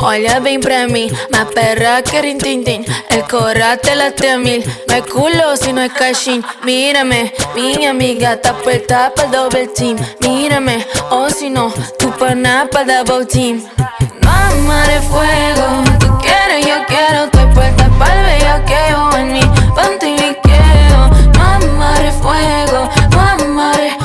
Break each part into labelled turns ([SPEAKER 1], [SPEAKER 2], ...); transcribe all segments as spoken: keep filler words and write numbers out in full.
[SPEAKER 1] Olha bem pra mim, uma perra que rintintim. El coral te late a mil. No hay culo si no hay cachín. Mírame, mi amiga está puesta para double team. Mírame, o si no, tu pana para double team. Mamá de fuego, tú quieres, yo quiero. Estoy puesta para el bellaqueo en mi pantiliqueo. Mamá de fuego, mamá de,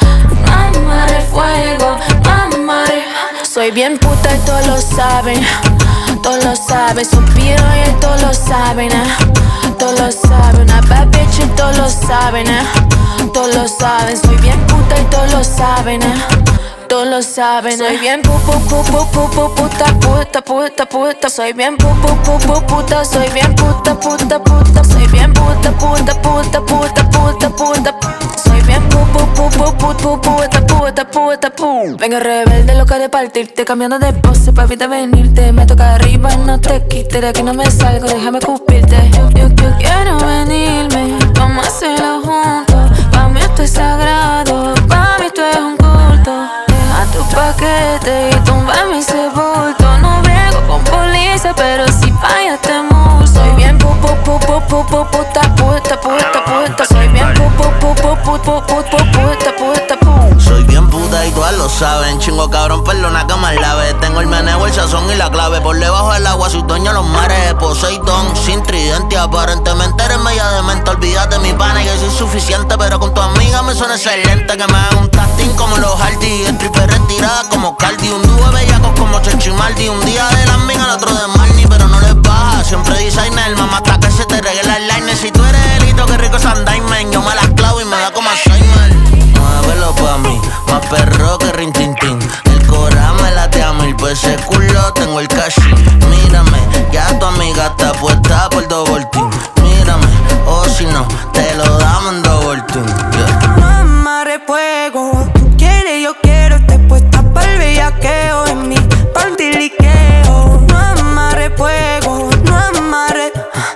[SPEAKER 1] mamá de fuego, mamá de. Soy bien puta y todos lo saben, todos lo saben. Suspiro y todos lo saben, eh. Todos lo saben, una bad bitch y todos lo saben, eh. Todos lo saben, soy bien puta y todos lo saben, eh. Todos lo saben, soy bien pu pu pu pu pu pu puta puta puta puta. Soy bien pu pu pu pu puta, soy bien puta puta puta. Soy bien puta puta puta puta puta puta. Soy bien pu pu pu pu pu pu puta puta puta pu. Venga rebelde, loca de partirte, cambiando de pose pa' evitar venirte. Me toca arriba y no te quites, de que no me salgo, déjame escupirte. Yo, yo, yo quiero venirme, vamos a hacerlo juntos. Pa' mí esto es sagrado, pa' mí esto es un culto. Deja tu paquete y tumba mi sepulto. No brego con policía, pero si fallas te multo. Soy bien pu pu pu pu pu pu puta puta puta puta. Soy bien pu pu pu pu pu pu pu pu puta puta pu.
[SPEAKER 2] Soy bien puta y todas lo saben. Chingo cabrón, perdona que me lave. Tengo el meneo, el sazón y la clave. Por debajo del agua soy dueño de los mares. Poseidón, sin tridente. Aparentemente eres media demente. Olvídate mi pana que soy suficiente. Pero con tu amiga me suena excelente. Que me hagan un tasting como los Hardy. Stripper retirada como Cardi. Un dúo de bellacos como Chechi Maldi. Un día de las migas, el otro de Marnie. Pero no les baja, siempre designer. Mamá hasta que se te regala el line. Si tú eres delito, qué rico es Andaimen. Yo me las clavo y me da como Alzheimer. Muévelo pa' mí, más perro que rintintín. El corazón me late a mil, pues ese culo tengo el cash. Mírame, ya tu amiga está puesta por double team. Mírame, o si no, te lo damos en double team, yeah.
[SPEAKER 3] Mamá de fuego, tú quieres, yo quiero. Estoy puesta para el bellaqueo en mi pantiliqueo. Mamá de fuego, no amarre,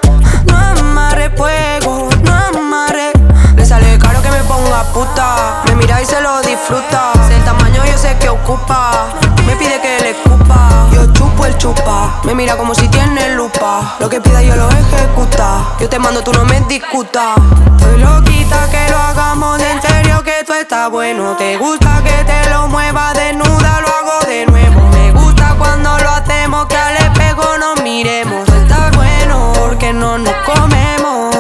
[SPEAKER 3] no amarre fuego, no amarre. Le sale caro que me ponga puta. Me mira y se lo disfruta. El tamaño yo sé que ocupa. Me pide que le escupa. Yo chupo el chupa. Me mira como si tiene lupa. Lo que pida yo lo ejecuta. Yo te mando, tú no me discutas. Estoy loquita que lo hagamos de en serio, que tú estás bueno. Te gusta que te lo mueva desnuda, lo hago de nuevo. Me gusta cuando lo hacemos, que al espejo nos miremos. Está bueno porque no nos comemos.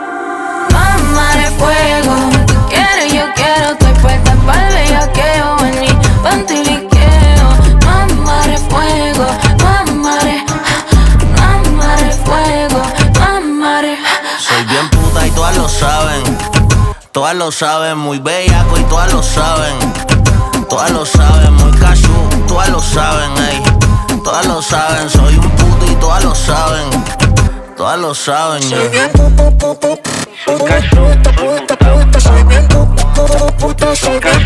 [SPEAKER 1] Mamá de fuego, tú quieres, yo quiero. Estoy puesta para el bellaqueo en mi pantiliqueo. Mamá de fuego, mamá de, mamá de fuego, mamá de.
[SPEAKER 2] Soy bien puta y todas lo saben. Todas lo saben, muy bellaco y todas lo saben. Todas lo saben, muy cachú, todas lo saben, ey. Todas lo saben, soy un puto y todas lo saben. Todas lo saben, yeah.
[SPEAKER 1] Soy bien pu pu pu pu puta puta puta puta. Soy bien pu pu pu puta, soy bien